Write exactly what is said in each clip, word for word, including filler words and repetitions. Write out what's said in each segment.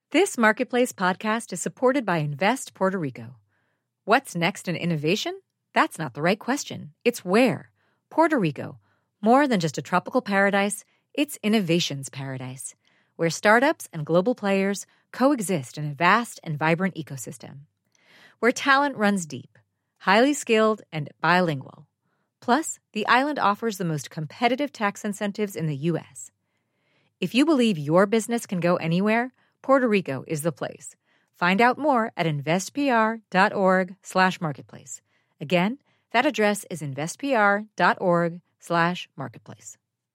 This Marketplace podcast is supported by Invest Puerto Rico. What's next in innovation? That's not the right question. It's where. Puerto Rico. More than just a tropical paradise, it's innovation's paradise, where startups and global players coexist in a vast and vibrant ecosystem. Where talent runs deep, highly skilled, and bilingual. Plus, the island offers the most competitive tax incentives in the U S. If you believe your business can go anywhere, Puerto Rico is the place. Find out more at investpr.org slash marketplace. Again, that address is investpr.org slash marketplace.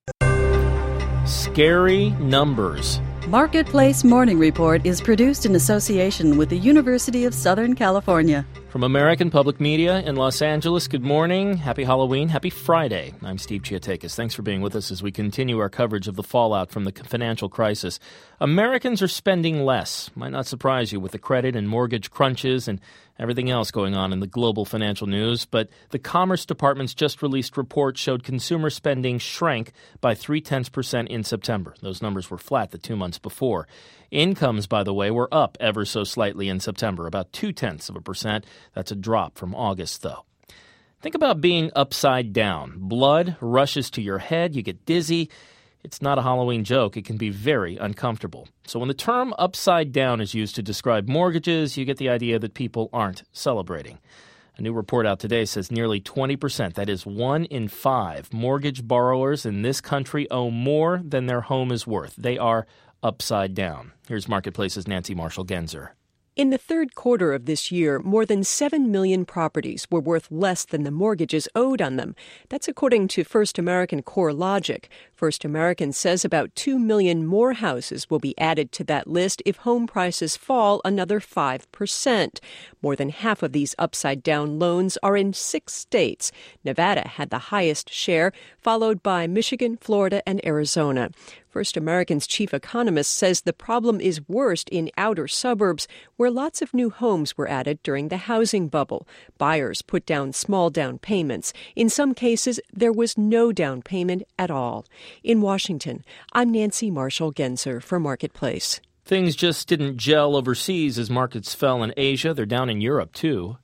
Scary numbers. Marketplace Morning Report is produced in association with the University of Southern California. From American Public Media in Los Angeles, good morning, happy Halloween, happy Friday. I'm Steve Chiatakis. Thanks for being with us as we continue our coverage of the fallout from the financial crisis. Americans are spending less. Might not surprise you with the credit and mortgage crunches and everything else going on in the global financial news, but the Commerce Department's just released report showed consumer spending shrank by three-tenths percent in September. Those numbers were flat the two months before. Incomes, by the way, were up ever so slightly in September, about two-tenths of a percent. That's a drop from August, though. Think about being upside down. Blood rushes to your head, you get dizzy. It's not a Halloween joke. It can be very uncomfortable. So when the term upside down is used to describe mortgages, you get the idea that people aren't celebrating. A new report out today says nearly twenty percent, that is one in five, mortgage borrowers in this country owe more than their home is worth. They are upside down. Here's Marketplace's Nancy Marshall-Genzer. In the third quarter of this year, more than seven million properties were worth less than the mortgages owed on them. That's according to First American CoreLogic. First American says about two million more houses will be added to that list if home prices fall another five percent. More than half of these upside-down loans are in six states. Nevada had the highest share, followed by Michigan, Florida, and Arizona. First American's chief economist says the problem is worst in outer suburbs, where lots of new homes were added during the housing bubble. Buyers put down small down payments. In some cases, there was no down payment at all. In Washington, I'm Nancy Marshall-Genzer for Marketplace. Things just didn't gel overseas as markets fell in Asia. They're down in Europe, too.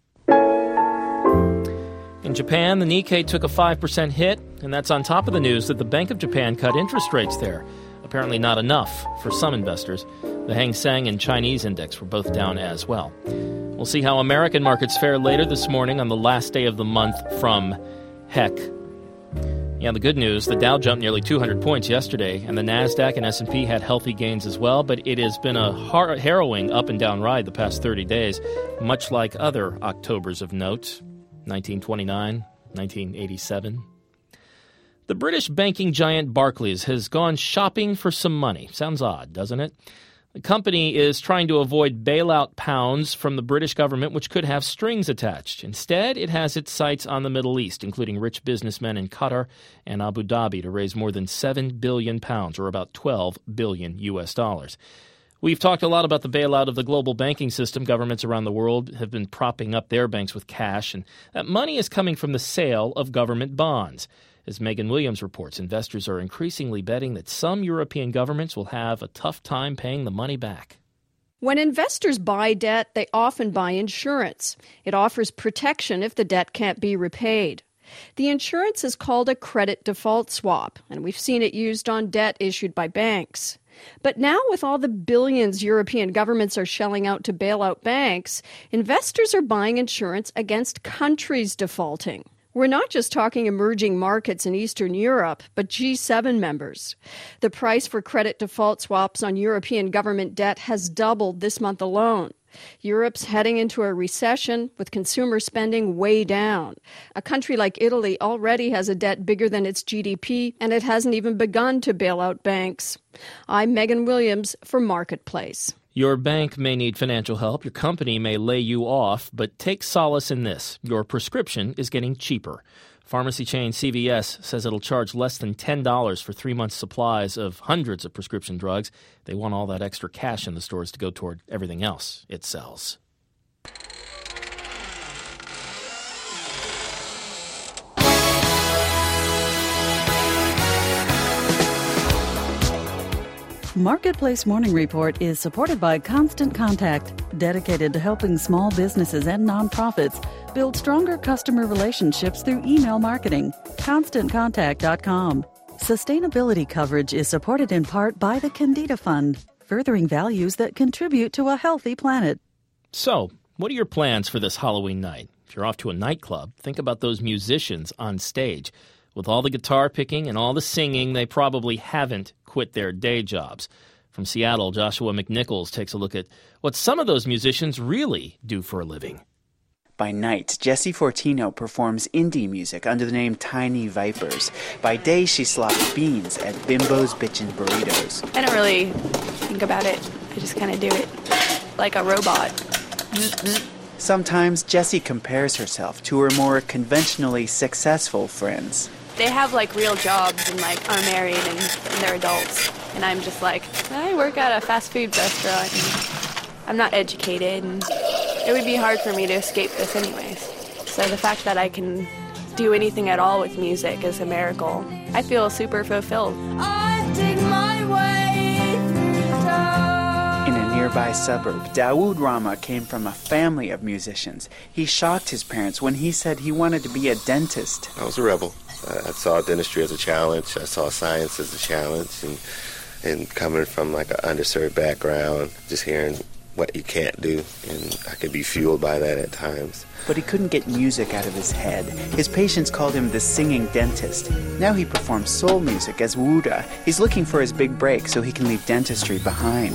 In Japan, the Nikkei took a five percent hit, and that's on top of the news that the Bank of Japan cut interest rates there. Apparently not enough for some investors. The Hang Seng and Chinese index were both down as well. We'll see how American markets fare later this morning on the last day of the month from heck. Yeah, the good news, the Dow jumped nearly two hundred points yesterday, and the NASDAQ and S and P had healthy gains as well, but it has been a har- harrowing up-and-down ride the past thirty days, much like other Octobers of note. nineteen twenty-nine, nineteen eighty-seven. The British banking giant Barclays has gone shopping for some money. Sounds odd, doesn't it? The company is trying to avoid bailout pounds from the British government, which could have strings attached. Instead, it has its sights on the Middle East, including rich businessmen in Qatar and Abu Dhabi, to raise more than seven billion pounds, or about twelve billion U S dollars. We've talked a lot about the bailout of the global banking system. Governments around the world have been propping up their banks with cash, and that money is coming from the sale of government bonds. As Megan Williams reports, investors are increasingly betting that some European governments will have a tough time paying the money back. When investors buy debt, they often buy insurance. It offers protection if the debt can't be repaid. The insurance is called a credit default swap, and we've seen it used on debt issued by banks. But now, with all the billions European governments are shelling out to bail out banks, investors are buying insurance against countries defaulting. We're not just talking emerging markets in Eastern Europe, but G seven members. The price for credit default swaps on European government debt has doubled this month alone. Europe's heading into a recession with consumer spending way down. A country like Italy already has a debt bigger than its G D P, and it hasn't even begun to bail out banks. I'm Megan Williams for Marketplace. Your bank may need financial help, your company may lay you off, but take solace in this. Your prescription is getting cheaper. Pharmacy chain C V S says it'll charge less than ten dollars for three months' supplies of hundreds of prescription drugs. They want all that extra cash in the stores to go toward everything else it sells. Marketplace Morning Report is supported by Constant Contact, dedicated to helping small businesses and nonprofits build stronger customer relationships through email marketing. constant contact dot com. Sustainability coverage is supported in part by the Candida Fund, furthering values that contribute to a healthy planet. So, what are your plans for this Halloween night? If you're off to a nightclub, think about those musicians on stage. With all the guitar picking and all the singing, they probably haven't quit their day jobs. From Seattle, Joshua McNichols takes a look at what some of those musicians really do for a living. By night, Jessie Fortino performs indie music under the name Tiny Vipers. By day, she slops beans at Bimbo's Bitchin' Burritos. I don't really think about it. I just kind of do it like a robot. Sometimes, Jessie compares herself to her more conventionally successful friends. They have like real jobs and like are married and, and they're adults. And I'm just like, I work at a fast food restaurant and I'm not educated and it would be hard for me to escape this anyways. So the fact that I can do anything at all with music is a miracle. I feel super fulfilled. I dig my way through time. In a nearby suburb, Dawood Rama came from a family of musicians. He shocked his parents when he said he wanted to be a dentist. I was a rebel. I saw dentistry as a challenge. I saw science as a challenge. And, and coming from like an underserved background, just hearing what you can't do, and I could be fueled by that at times. But he couldn't get music out of his head. His patients called him the singing dentist. Now he performs soul music as Wuda. He's looking for his big break so he can leave dentistry behind.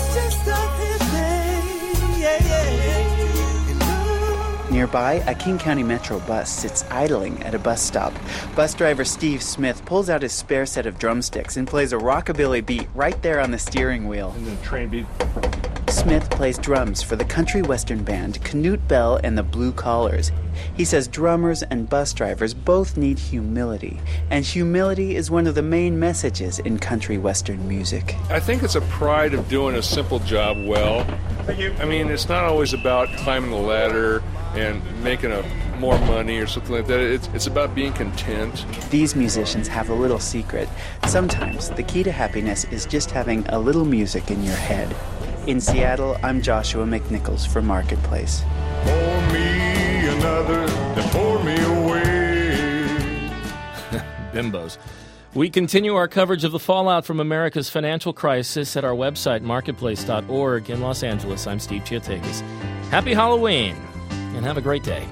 Nearby, a King County Metro bus sits idling at a bus stop. Bus driver Steve Smith pulls out his spare set of drumsticks and plays a rockabilly beat right there on the steering wheel. And then train beat. Smith plays drums for the country western band Canute Bell and the Blue Collars. He says drummers and bus drivers both need humility, and humility is one of the main messages in country western music. I think it's a pride of doing a simple job well. Thank you. I mean, it's not always about climbing the ladder and making a more money or something like that. It's, it's about being content. These musicians have a little secret. Sometimes the key to happiness is just having a little music in your head. In Seattle, I'm Joshua McNichols for Marketplace. Pour me another, then pour me away. Bimbos. We continue our coverage of the fallout from America's financial crisis at our website, marketplace dot org. In Los Angeles, I'm Steve Chiatakis. Happy Halloween, and have a great day.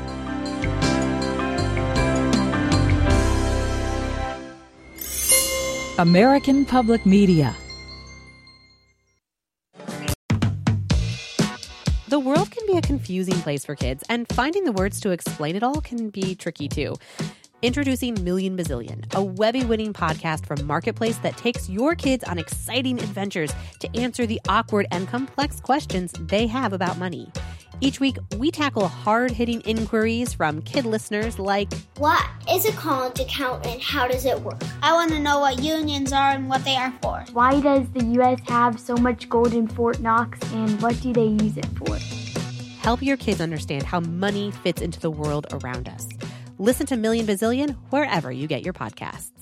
American Public Media. The world can be a confusing place for kids, and finding the words to explain it all can be tricky too. Introducing Million Bazillion, a Webby-winning podcast from Marketplace that takes your kids on exciting adventures to answer the awkward and complex questions they have about money. Each week, we tackle hard-hitting inquiries from kid listeners like, what is a college account and how does it work? I want to know what unions are and what they are for. Why does the U S have so much gold in Fort Knox and what do they use it for? Help your kids understand how money fits into the world around us. Listen to Million Bazillion wherever you get your podcasts.